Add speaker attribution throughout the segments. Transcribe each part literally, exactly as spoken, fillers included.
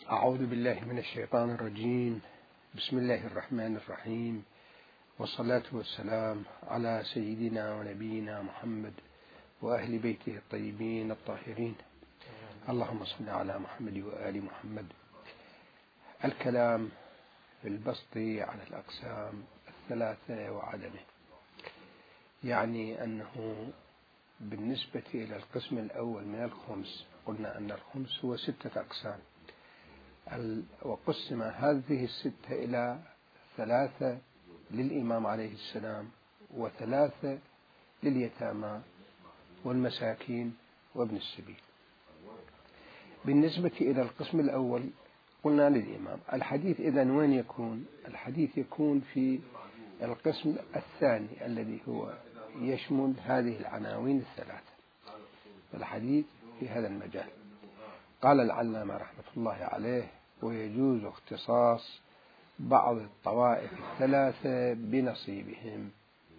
Speaker 1: أعوذ بالله من الشيطان الرجيم. بسم الله الرحمن الرحيم، والصلاة والسلام على سيدنا ونبينا محمد وأهل بيته الطيبين الطاهرين. اللهم صل على محمد وآل محمد. الكلام في البسط على الأقسام الثلاثة وعدمه، يعني أنه بالنسبة إلى القسم الأول من الخمس قلنا أن الخمس هو ستة أقسام، وقسم هذه الستة إلى ثلاثة للإمام عليه السلام وثلاثة لليتامى والمساكين وابن السبيل. بالنسبة إلى القسم الأول قلنا للإمام. الحديث إذن وين يكون؟ الحديث يكون في القسم الثاني الذي هو يشمل هذه العناوين الثلاثة. الحديث في هذا المجال. قال العلامة رحمة الله عليه: ويجوز اختصاص بعض الطوائف الثلاثة بنصيبهم.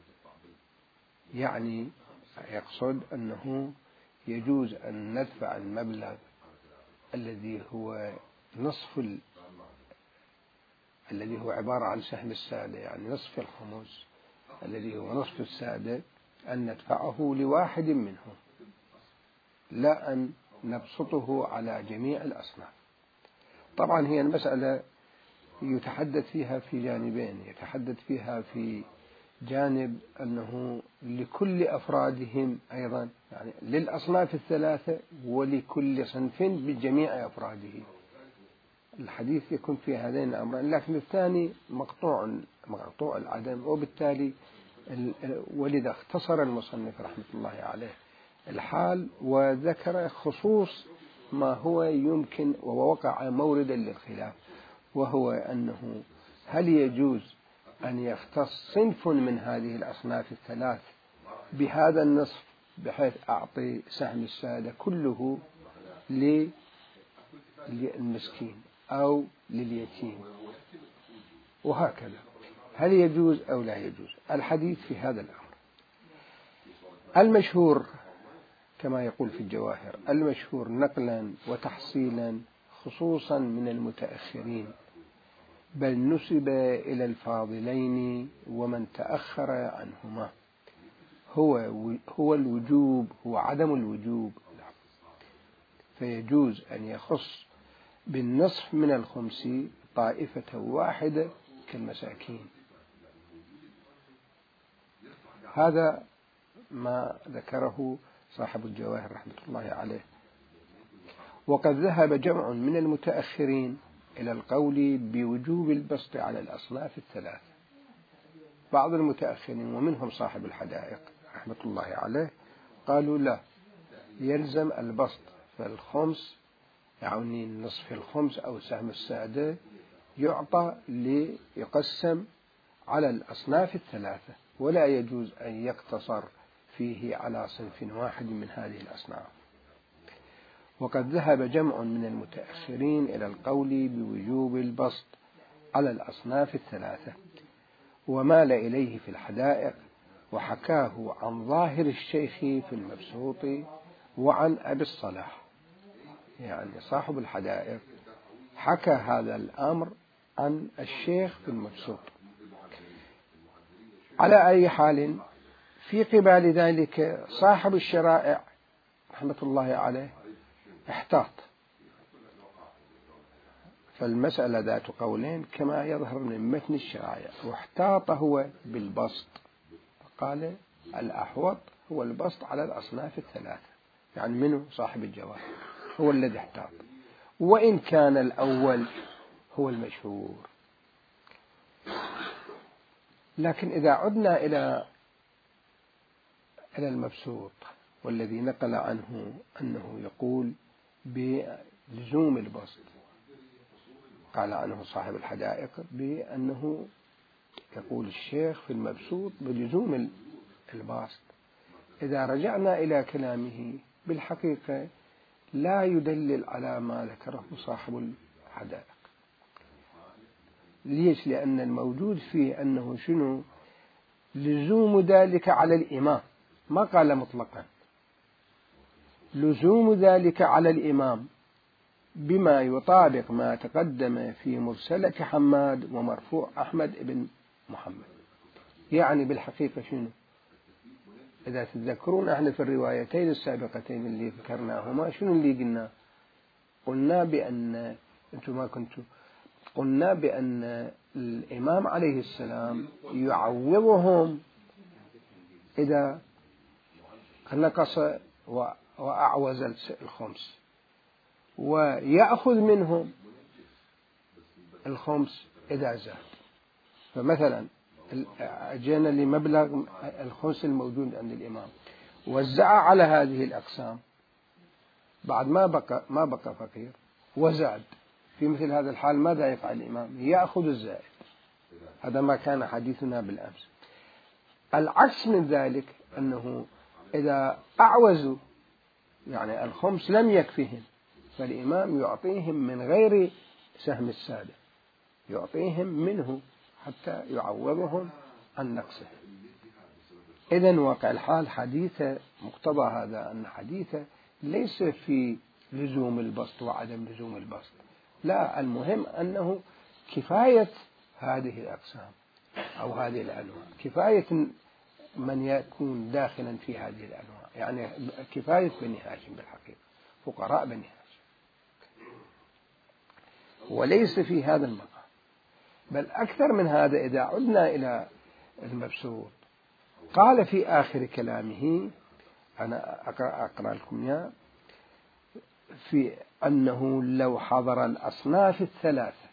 Speaker 1: يعني يقصد أنه يجوز أن ندفع المبلغ الذي هو نصف ال... الذي هو عبارة عن سهم السادة، يعني نصف الخمس الذي هو نصف السادة، أن ندفعه لواحد منهم، لا أن نبسطه على جميع الأصناف. طبعا هي المسألة يتحدث فيها في جانبين، يتحدث فيها في جانب أنه لكل أفرادهم أيضا، يعني للأصناف الثلاثة ولكل صنف بجميع أفراده. الحديث يكون في هذين الأمرين، لكن الثاني مقطوع مقطوع العدم، وبالتالي ولذا اختصر المصنف رحمة الله عليه الحال وذكر خصوص ما هو يمكن ووقع موردا للخلاف، وهو أنه هل يجوز أن يختص صنف من هذه الأصناف الثلاث بهذا النصف بحيث أعطي سهم السادة كله للمسكين أو لليتيم، وهكذا هل يجوز أو لا يجوز؟ الحديث في هذا الأمر المشهور كما يقول في الجواهر، المشهور نقلا وتحصيلا خصوصا من المتأخرين، بل نسب إلى الفاضلين ومن تأخر عنهما، هو هو الوجوب، هو عدم الوجوب. فيجوز أن يخص بالنصف من الخمس طائفة واحدة كالمساكين. هذا ما ذكره صاحب الجواهر رحمة الله عليه. وقد ذهب جمع من المتأخرين إلى القول بوجوب البسط على الأصناف الثلاث. بعض المتأخرين ومنهم صاحب الحدائق رحمة الله عليه قالوا لا، يلزم البسط، فالخمس يعني نصف الخمس أو سهم السادة يعطى ليقسم على الأصناف الثلاثة، ولا يجوز أن يقتصر فيه على صنف واحد من هذه الأصناف. وقد ذهب جمع من المتأخرين إلى القول بوجوب البسط على الأصناف الثلاثة، ومال إليه في الحدائق، وحكاه عن ظاهر الشيخ في المبسوط وعن أبي الصلاح، يعني صاحب الحدائق حكى هذا الأمر عن الشيخ في المبسوط. على أي حال، في قبال ذلك صاحب الشرائع رحمة الله عليه احتاط، فالمسألة ذات قولين كما يظهر من متن الشرائع، واحتاط هو بالبسط، قال الأحوط هو البسط على الأصناف الثلاثة، يعني منه صاحب الجواهر هو الذي احتاط، وإن كان الأول هو المشهور. لكن إذا عدنا إلى إلى المبسوط والذي نقل عنه أنه يقول بلزوم البسط، قال عنه صاحب الحدائق بأنه يقول الشيخ في المبسوط بلزوم البسط. إذا رجعنا إلى كلامه بالحقيقة لا يدلل على ما ذكره صاحب الحدائق. ليش؟ لأن الموجود فيه أنه شنو؟ لزوم ذلك على الإمام، ما قال مطلقا لزوم ذلك على الإمام بما يطابق ما تقدم في مرسلة حماد ومرفوع أحمد بن محمد. يعني بالحقيقة شنو؟ إذا تتذكرون احنا في الروايتين السابقتين اللي ذكرناهما شنو اللي قلنا؟ قلنا بأن أنتم ما كنتوا قلنا بأن الإمام عليه السلام يعوضهم إذا نقص وأعوز الخمس، ويأخذ منهم الخمس إذا زاد. فمثلا جينا لمبلغ الخمس الموجود عند الإمام، وزع على هذه الأقسام، بعد ما بقى ما بقى فقير وزاد، في مثل هذا الحال ماذا يفعل الإمام؟ يأخذ الزائد. هذا ما كان حديثنا بالأمس. العكس من ذلك أنه إذا أعوزوا يعني الخمس لم يكفهم، فالإمام يعطيهم من غير سهم السادة، يعطيهم منه حتى يعوضهم عن نقصه. إذن واقع الحال حديثة مقتضى هذا أن حديثة ليس في لزوم البسط وعدم لزوم البسط، لا، المهم أنه كفاية هذه الأقسام أو هذه الأنواع، كفاية من يكون داخلا في هذه الأنواع، يعني كفاية بني هاشم بالحقيقة، فقراء بني هاشم، وليس في هذا المقام. بل أكثر من هذا، إذا عدنا إلى المبسوط قال في آخر كلامه، أنا أقرأ, أقرأ لكم إياه، في أنه لو حضر الأصناف الثلاثة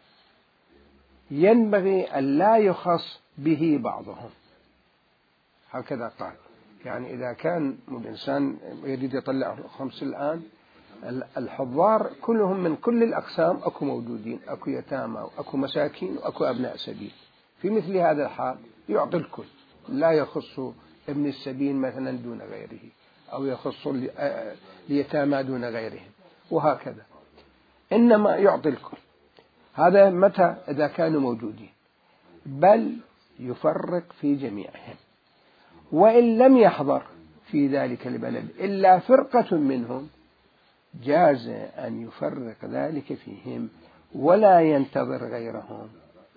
Speaker 1: ينبغي أن لا يخص به بعضهم، هكذا قال. يعني إذا كان الإنسان يريد يطلع خمس الآن، الحضار كلهم من كل الأقسام أكو موجودين، أكو يتامى وأكو مساكين وأكو أبناء سبيل، في مثل هذا الحال يعطي الكل، لا يخص ابن السبيل مثلا دون غيره، أو يخص اليتامى دون غيرهم، وهكذا، إنما يعطي الكل. هذا متى؟ إذا كانوا موجودين، بل يفرق في جميعهم. وإن لم يحضر في ذلك البلد إلا فرقة منهم جاز أن يفرق ذلك فيهم ولا ينتظر غيرهم،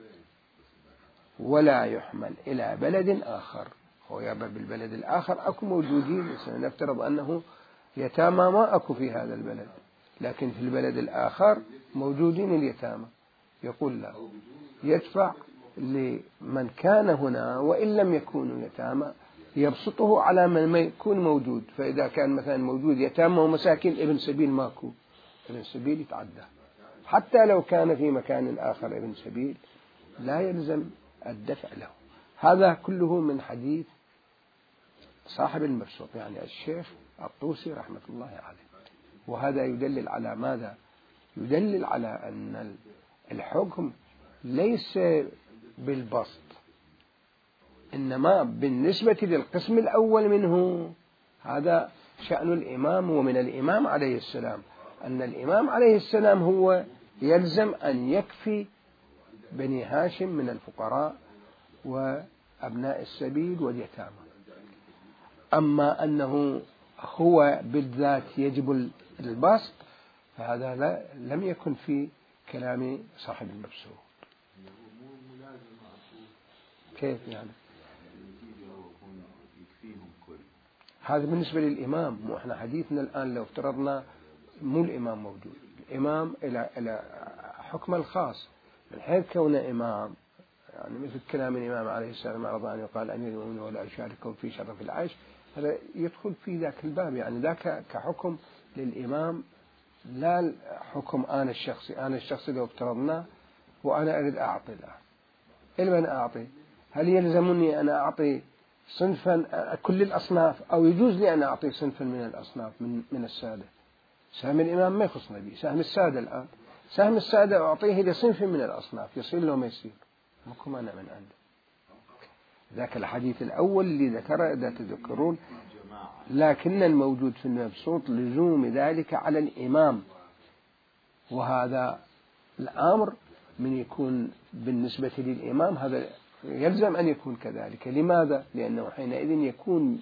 Speaker 1: ولا يحمل إلى بلد آخر. هو يابا بالبلد الآخر أكو موجودين، سنفترض أنه يتامى ما أكو في هذا البلد، لكن في البلد الآخر موجودين اليتامى، يقول لا، يدفع لمن كان هنا وإن لم يكونوا يتامى، يبسطه على من ما يكون موجود. فإذا كان مثلا موجود يتامى ومساكين، ابن سبيل ماكو، ابن سبيل يتعدى، حتى لو كان في مكان آخر ابن سبيل لا يلزم الدفع له. هذا كله من حديث صاحب المبسوط، يعني الشيخ الطوسي رحمة الله عليه. وهذا يدلل على ماذا؟ يدلل على أن الحكم ليس بالبسط، إنما بالنسبة للقسم الأول منه، هذا شأن الإمام ومن الإمام عليه السلام، أن الإمام عليه السلام هو يلزم أن يكفي بني هاشم من الفقراء وأبناء السبيل واليتامى. أما أنه هو بالذات يجب البسط، فهذا لا لم يكن في كلام صاحب المبسوط. كيف يعني؟ هذا بالنسبة للإمام. مو إحنا حديثنا الآن لو افترضنا مو الإمام موجود، الإمام إلى إلى حكم الخاص، من حيث كونه إمام، يعني مثل كلام الإمام عليه السلام رضي أن يقال أمير المؤمنين ولا أشاركهم في شرف العيش، هذا يدخل في ذاك الباب، يعني ذاك كحكم للإمام، لا حكم أنا الشخصي. أنا الشخصي لو افترضناه وأنا أريد أعطي الآن، لمن أعطي؟ هل يلزمني أن أعطي صنفا كل الأصناف، أو يجوز لي أن أعطي صنفا من الأصناف من من السادة؟ سهم الإمام ما يخصنا به، سهم السادة الآن، سهم السادة أعطيه لصنف من الأصناف، يصير له ما يصير، مكم أنا من عنده. ذاك الحديث الأول اللي ذكره إذا تذكرون، لكن الموجود في المبسوط لزوم ذلك على الإمام، وهذا الأمر من يكون بالنسبة للإمام هذا يلزم أن يكون كذلك. لماذا؟ لأنه حينئذ يكون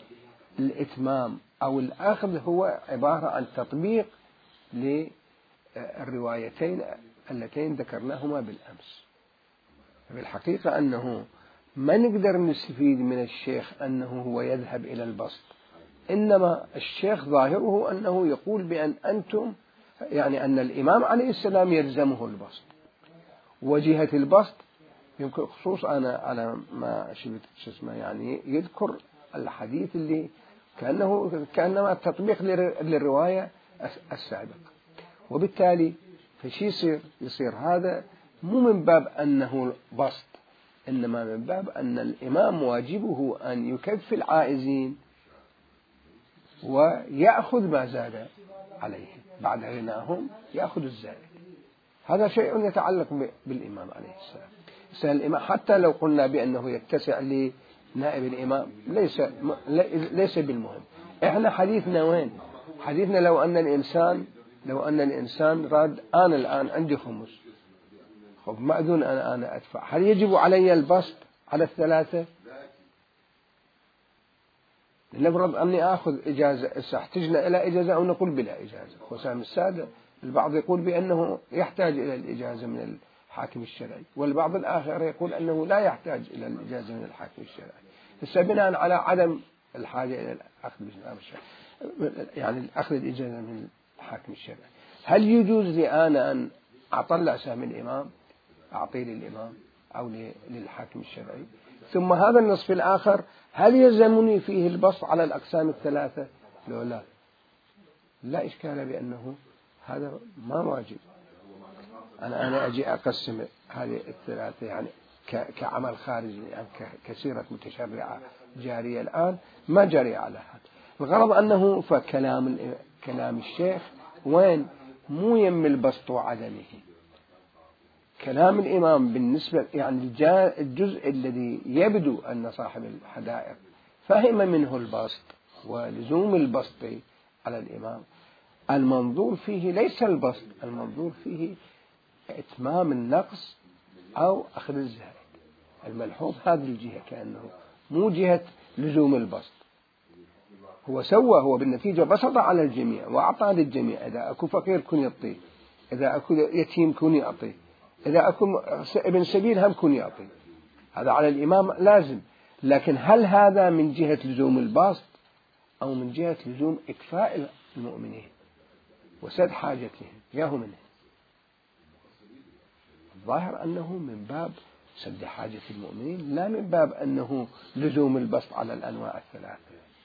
Speaker 1: بالإتمام أو الأخذ هو عبارة عن تطبيق الروايتين اللتين ذكرناهما بالأمس. بالحقيقة أنه ما نقدر نستفيد من الشيخ أنه هو يذهب إلى البسط، إنما الشيخ ظاهره أنه يقول بأن أنتم يعني أن الإمام عليه السلام يلزمه البسط، وجهة البسط يمكن خصوص أنا على ما شبت اسمه يعني يذكر الحديث اللي كأنه كأنما تطبيق للرواية السابقة، وبالتالي فشي يصير يصير هذا مو من باب أنه بسط، إنما من باب أن الإمام واجبه أن يكفي العائزين ويأخذ ما زاد عليه، بعد غناهم يأخذ الزائد. هذا شيء يتعلق بالإمام عليه السلام. الإمام حتى لو قلنا بأنه يتسع لنائب الإمام ليس ليس بالمهم. إحنا حديثنا وين؟ حديثنا لو أن الإنسان لو أن الإنسان راد أنا الآن عندي خمس، خب مأذون أنا أنا أدفع، هل يجب علي البسط على الثلاثة؟ نفرض أني آخذ إجازة، احتجنا إلى إجازة أو نقول بلا إجازة. خصام السادة البعض يقول بأنه يحتاج إلى الإجازة من الحاكم الشرعي، والبعض الآخر يقول أنه لا يحتاج إلى الإجازة من الحاكم الشرعي، بس بناء على عدم الحاجة إلى الأخذ يعني الأخذ الإجازة من الحاكم الشرعي. هل يجوز لي أنا أن أطلع سهم الإمام أعطيه للإمام أو للحاكم الشرعي؟ ثم هذا النصف الآخر هل يلزمني فيه البسط على الأقسام الثلاثة؟ لو لا لا إشكال بأنه هذا ما واجب. أنا أنا أجي أقسم هذه الثلاثة يعني كعمل خارجي يعني كسيرة متشرعة جارية الآن ما جارية على هذا. الغرض أنه فكلام كلام الشيخ وين مو يم البسط وعدمه. كلام الإمام بالنسبة يعني الجزء الذي يبدو أن صاحب الحدائق فهم منه البسط ولزوم البسط على الإمام، المنظور فيه ليس البسط، المنظور فيه إتمام النقص أو أخذ الزائد. الملحوظ هذه الجهة كأنه مو جهة لزوم البسط. هو سوى هو بالنتيجة بسط على الجميع وأعطى للجميع، إذا أكو فقير كن يعطيه، إذا أكو يتيم كن يعطيه، إذا أكو ابن سبيل هم كن يعطيه. هذا على الإمام لازم، لكن هل هذا من جهة لزوم البسط أو من جهة لزوم إكفاء المؤمنين وسد حاجتهم ياهم منه؟ الظاهر أنه من باب سد حاجة المؤمنين لا من باب أنه لزوم البسط على الأنواع الثلاثة.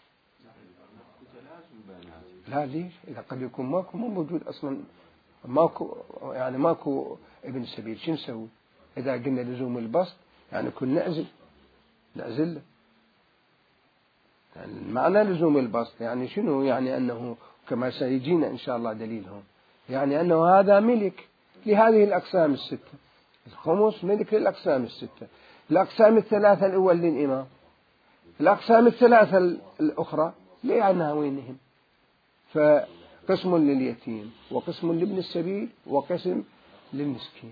Speaker 1: لا ليش؟ إذا قد يكون ماكو مو موجود أصلا، ماكو يعني ماكو ابن سبيل، شو نسوي؟ إذا قلنا لزوم البسط يعني كن نعزل نعزل يعني معنى لزوم البسط يعني شنو؟ يعني أنه كما سيجينا إن شاء الله دليلهم، يعني أنه هذا ملك لهذه الأقسام الستة، الخمس ملك للأقسام الستة، الأقسام الثلاثة الأول للإمام، الأقسام الثلاثة الأخرى لعناوينهم، فقسم لليتيم وقسم لابن السبيل وقسم للمسكين.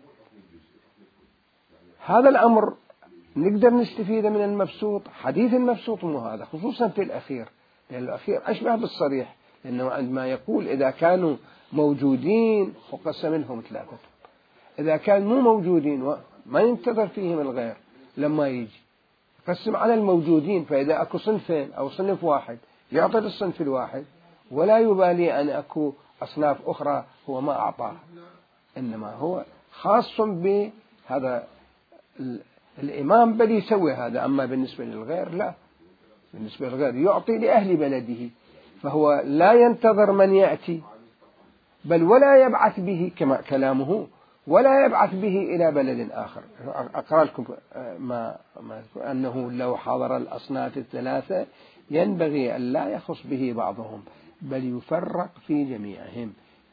Speaker 1: هذا الأمر نقدر نستفيد من المبسوط، حديث المبسوط مو هذا خصوصا في الأخير، لأن الأخير أشبه بالصريح، لأنه عندما يقول إذا كانوا موجودين وقسم لهم ثلاثة، إذا كان مو موجودين وما ينتظر فيهم الغير لما يجي قسم على الموجودين، فإذا أكو صنفين أو صنف واحد يعطي للصنف الواحد ولا يبالي أن أكو أصناف أخرى هو ما أعطاها، إنما هو خاص بهذا الإمام بل يسوي هذا. أما بالنسبة للغير لا، بالنسبة للغير يعطي لأهل بلده، فهو لا ينتظر من يأتي بل ولا يبعث به كما كلامه ولا يبعث به إلى بلد آخر. أقرأ لكم ما, ما أنه لو حضر الأصناف الثلاثة ينبغي أن لا يخص به بعضهم بل يفرق في جميعهم،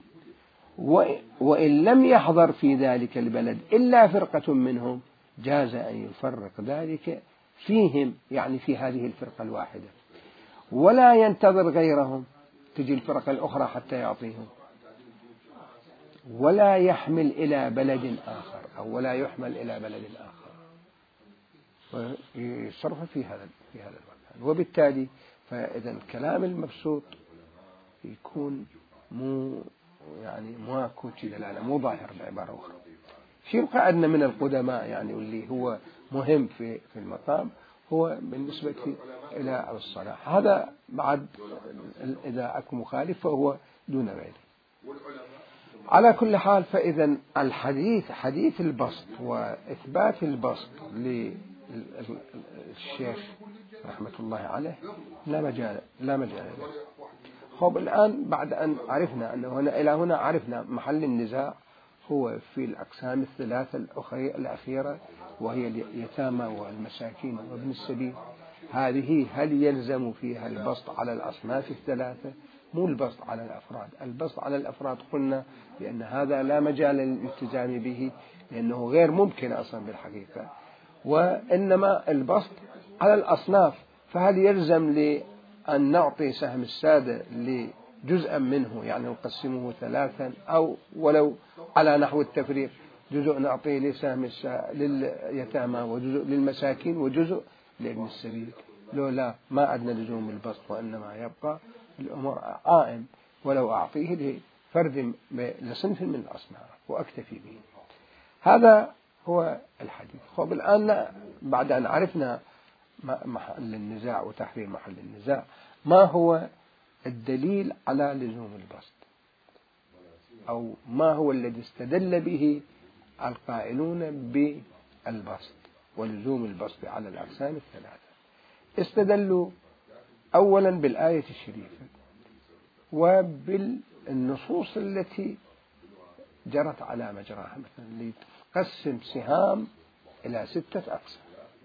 Speaker 1: وإن لم يحضر في ذلك البلد إلا فرقة منهم جاز أن يفرق ذلك فيهم، يعني في هذه الفرقة الواحدة، ولا ينتظر غيرهم تجي الفرقة الأخرى حتى يعطيهم، ولا يحمل إلى بلد آخر أو ولا يحمل إلى بلد آخر، ويصرف في هذا في هذا المكان. وبالتالي فإذا الكلام المبسوط يكون مو يعني ماكو دلالة، مو ظاهر بعبارة أخرى. شيء يبقى عندنا من القدماء يعني واللي هو مهم في في المقام هو بالنسبة إلى الصلاح. هذا بعد إذا أكو مخالف فهو دون غيره. على كل حال، فإذا الحديث حديث البسط وإثبات البسط للشيخ رحمة الله عليه لا مجال لا مجال له. خب الآن بعد أن عرفنا أنه هنا إلى هنا عرفنا محل النزاع هو في الأقسام الثلاثة الأخيرة، وهي اليتامى والمساكين وابن السبيل. هذه هل يلزم فيها البسط على الأصناف الثلاثة؟ مو البسط على الأفراد. البسط على الأفراد قلنا بأن هذا لا مجال للالتزام به لأنه غير ممكن أصلا بالحقيقة، وإنما البسط على الأصناف. فهل يلزم لأن نعطي سهم السادة لجزءا منه، يعني نقسمه ثلاثا أو ولو على نحو التفريق، جزء نعطيه لسهم لليتامى وجزء للمساكين وجزء لابن السبيل؟ لو لا، ما عندنا لزوم البسط، وإنما يبقى الأمور قائم ولو أعطيه لفرد لصنف من الأصناف وأكتفي به. هذا هو الحديث. خب الآن بعد أن عرفنا محل النزاع وتحرير محل النزاع، ما هو الدليل على لزوم البسط، أو ما هو الذي استدل به القائلون بالبسط ولزوم البسط على الأقسام الثلاثة؟ استدلوا أولا بالآية الشريفة وبالنصوص التي جرت على مجراها، مثلا لتقسم سهام إلى ستة أقسام.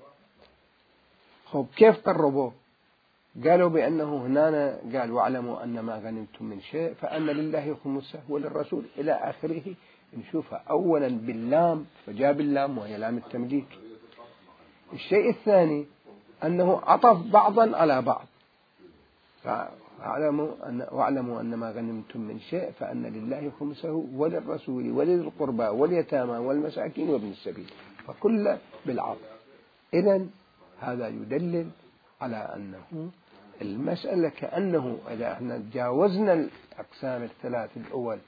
Speaker 1: خب كيف قربوا؟ قالوا بأنه هنا قال واعلموا أن ما غنمتم من شيء فأن لله خمسه وللرسول إلى آخره. نشوفها أولا باللام، فجاب اللام وهي لام التمليك. الشيء الثاني أنه عطف بعضا على بعض، واعلموا أن, واعلموا أن ما غنمتم من شيء فأن لله خمسه وللرسول ولذي القربى واليتامى والمساكين وابن السبيل، فكل بالعطف. إذن هذا يدلل على أنه المسألة كأنه إذا احنا تجاوزنا الأقسام الثلاث الأول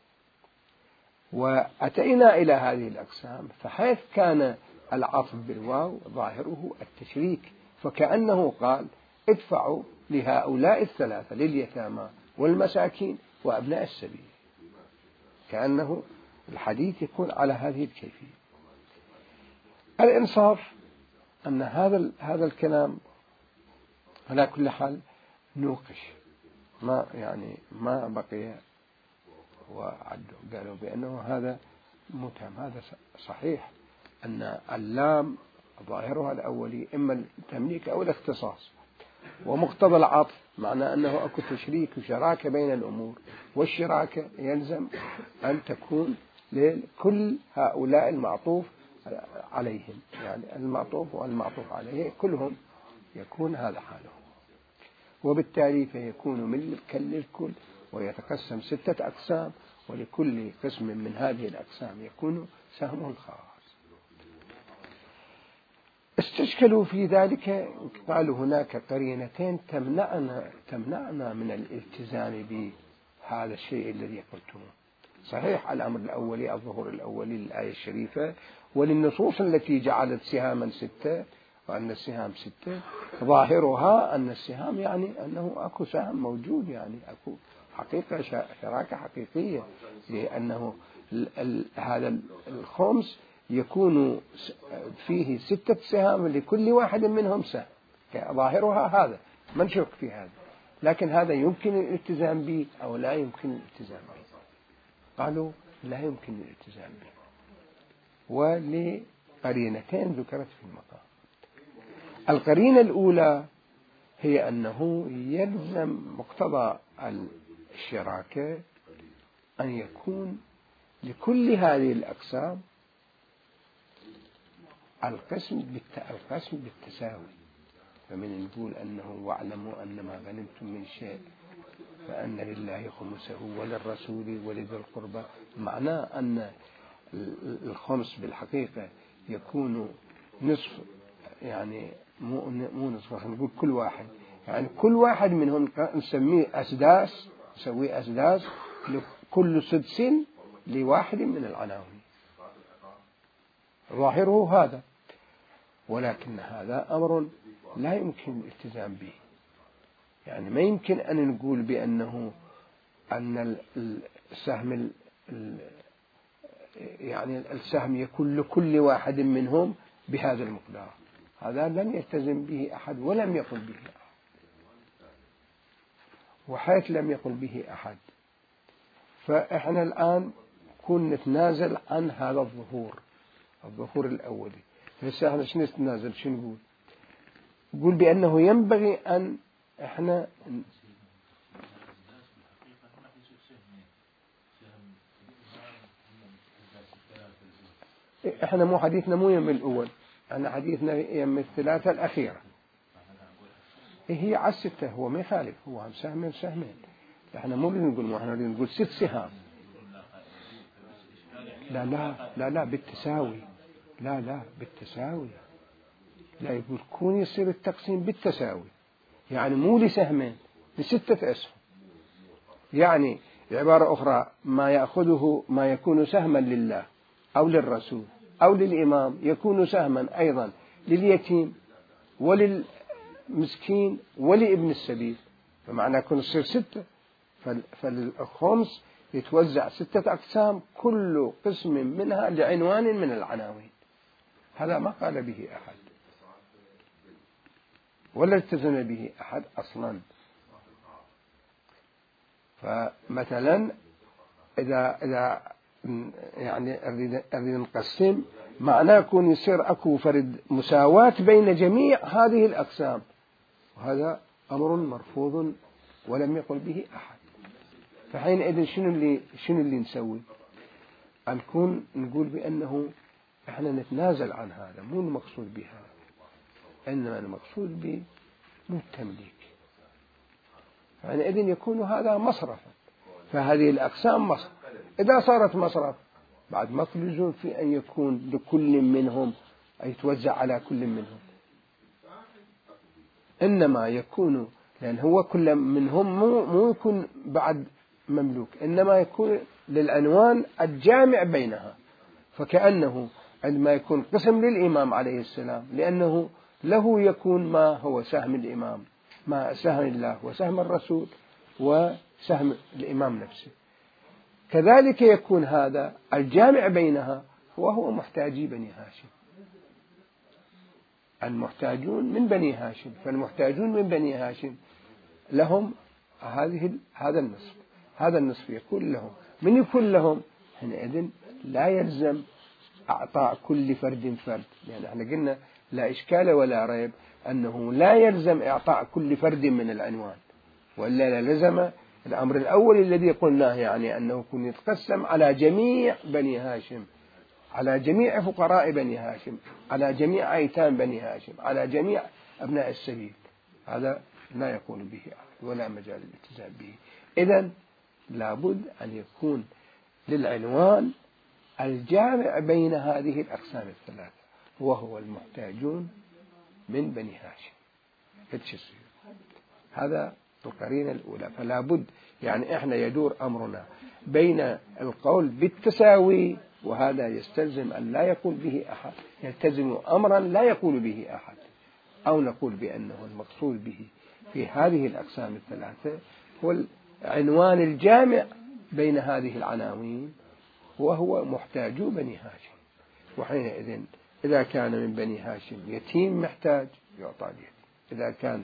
Speaker 1: وأتينا إلى هذه الأقسام، فحيث كان العطف بالواو ظاهره التشريك، فكأنه قال ادفعوا لهؤلاء الثلاثة لليتامى والمساكين وأبناء السبيل، كأنه الحديث يكون على هذه الكيفية. الإنصاف أن هذا هذا الكلام على كل حال نوقش، ما يعني ما بقي وعدوا، قالوا بأنه هذا متهم. هذا صحيح أن اللام ظاهرها الأولي إما التمليك أو الاختصاص، ومقتضى العطف معنى أنه أكو تشريك وشراكة بين الأمور، والشراكة يلزم أن تكون لكل هؤلاء المعطوف عليهم، يعني المعطوف والمعطوف عليه كلهم يكون هذا حاله، وبالتالي فيكون ملكا للكل ويتقسم ستة أقسام، ولكل قسم من هذه الأقسام يكون سهم خاص. استشكلوا في ذلك، قالوا هناك قرينتين تمنعنا تمنعنا من الالتزام بهذا الشيء الذي قلتموه. صحيح الأمر الأولي الظهور الأولي للآية الشريفة وللنصوص التي جعلت سهاما ستة، وأن السهام ستة ظاهرها أن السهام يعني أنه أكو سهم موجود، يعني أكو حقيقة شراكة حقيقية، لأنه هذا الخمس يكون فيه ستة سهام لكل واحد منهم سهم، ظاهرها هذا ما نشك في هذا، لكن هذا يمكن الالتزام به أو لا يمكن الالتزام به؟ قالوا لا يمكن الالتزام به، ولقرينتين ذكرت في المقام. القرينة الأولى هي أنه يلزم مقتضى الشراكة أن يكون لكل هذه الأقسام القسم القسم بالتساوي. فمن نقول أنه واعلموا أن ما غنمتم من شيء فأن لله خمسه وللرسول ولذي القربى، معناه أن الخمس بالحقيقة يكون نصف، يعني مو مو نصف، نقول كل واحد، يعني كل واحد منهم نسميه أسداس، نسويه أسداس كل سدس لواحد من العناوين، ظاهره هذا، ولكن هذا أمر لا يمكن الالتزام به. يعني ما يمكن أن نقول بأنه أن السهم يعني السهم يكون لكل واحد منهم بهذا المقدار، هذا لم يلتزم به أحد ولم يقل به أحد. وحيث لم يقل به أحد فإحنا الآن كنا نتنازل عن هذا الظهور الظهور الأولي. فهسه احنا شنو نتنازل؟ شنو نقول؟ نقول بأنه ينبغي أن احنا احنا مو حديثنا مو يم الأول، احنا حديثنا يم الثلاثة الأخيرة. هي على الستة، هو ما يخالف، هو هم سهمين سهمين. احنا مو اللي نقول، مو احنا اللي نقول ست سهام. لا لا لا لا بالتساوي، لا لا بالتساوي، لا يقول كون يصير التقسيم بالتساوي، يعني مو لسهمين، لستة أسهم. يعني بعبارة أخرى ما يأخذه ما يكون سهما لله أو للرسول أو للإمام يكون سهما أيضا لليتيم وللمسكين ولابن السبيل، فمعنى يكون يصير ستة. فالخمس يتوزع ستة أقسام، كل قسم منها لعنوان من العناوين. هذا ما قال به أحد ولا التزم به أحد أصلا. فمثلا إذا إذا يعني أريد أريد نقسم، معناه يكون يصير أكو فرد مساواة بين جميع هذه الأقسام، وهذا أمر مرفوض ولم يقل به أحد. فحينئذ شنو اللي شنو اللي نسوي؟ نكون نقول بأنه إحنا نتنازل عن هذا، مو المقصود بهذا، إنما المقصود به مو التمليك. حينئذ يكون هذا مصرفا، فهذه الأقسام مصرف. إذا صارت مصرف بعد ما يلزم في أن يكون لكل منهم أي يتوزع على كل منهم، إنما يكون لأن هو كل منهم مو مو يكون بعد مملوك، إنما يكون للعنوان الجامع بينها. فكأنه عندما يكون قسم للإمام عليه السلام، لأنه له يكون ما هو سهم الإمام، ما سهم الله وسهم الرسول وسهم الإمام نفسه، كذلك يكون هذا الجامع بينها وهو محتاجي بني هاشم، المحتاجون من بني هاشم. فالمحتاجون من بني هاشم لهم هذه هذا النصف، هذا النصف يكون لهم. من يكون لهم حينئذ لا يلزم أعطاء كل فرد فرد، يعني احنا قلنا لا إشكال ولا ريب أنه لا يلزم إعطاء كل فرد من العنوان، وإلا لزم الأمر الأول الذي قلناه، يعني أنه يكون يتقسم على جميع بني هاشم، على جميع فقراء بني هاشم، على جميع أيتام بني هاشم، على جميع أبناء السبيل. هذا لا يقول به ولا مجال الالتزام به. إذن لابد أن يكون للعنوان الجامع بين هذه الأقسام الثلاثة، وهو المحتاجون من بني هاشم. هذا القرينة الأولى. فلا بد يعني إحنا يدور أمرنا بين القول بالتساوي، وهذا يستلزم أن لا يقول به أحد، يلتزم أمرا لا يقول به أحد، أو نقول بأنه المقصود به في هذه الأقسام الثلاثة هو العنوان الجامع بين هذه العناوين، وهو محتاجو بني هاشم. وحينئذ إذا كان من بني هاشم يتيم محتاج يعطى اليتيم، إذا كان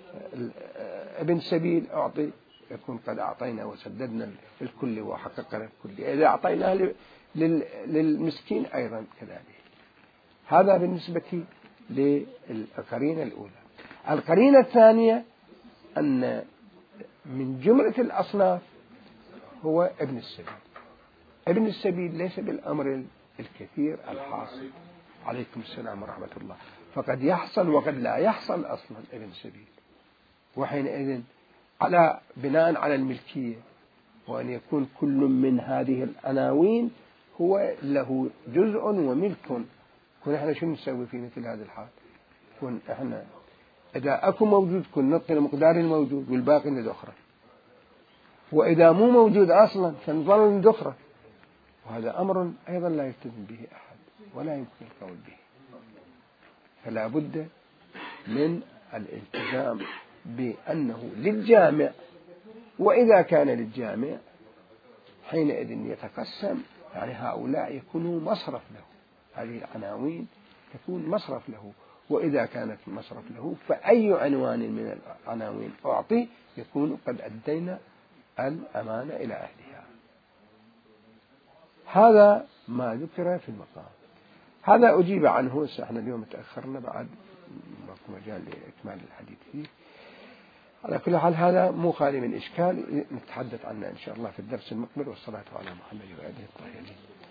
Speaker 1: ابن سبيل أعطي، يكون قد أعطينا وسددنا الكل وحققنا الكل. إذا أعطيناه للمسكين أيضا كذلك. هذا بالنسبة للقرينة الأولى. القرينة الثانية أن من جملة الأصناف هو ابن السبيل. ابن السبيل ليس بالأمر الكثير الحاصل، عليكم السلام ورحمة الله، فقد يحصل وقد لا يحصل أصلا ابن سبيل. وحينئذ على بناء على الملكية، وأن يكون كل من هذه العناوين هو له جزء وملك. كن احنا شو نسوي في مثل هذا الحال؟ كن احنا إذا أكو موجود كن نعطي المقدار الموجود والباقي للأخرى. وإذا مو موجود أصلا فنظل ندخره، وهذا أمر أيضا لا يلتزم به أحد ولا يمكن القول به. فلا بد من الالتزام بأنه للجامع، وإذا كان للجامع حينئذ يتقسم، يعني هؤلاء يكونوا مصرف له، هذه العناوين تكون مصرف له، وإذا كانت مصرف له فأي عنوان من العناوين أعطي يكون قد أدينا الأمانة إلى أهلها. هذا ما ذكر في المقام. هذا أجيب عنه، احنا اليوم تأخرنا بعد ماكو مجال لإكمال الحديث فيه. على كل حال هذا مو خالي من إشكال، نتحدث عنه إن شاء الله في الدرس المقبل، والصلاة على محمد وآله الطاهرين.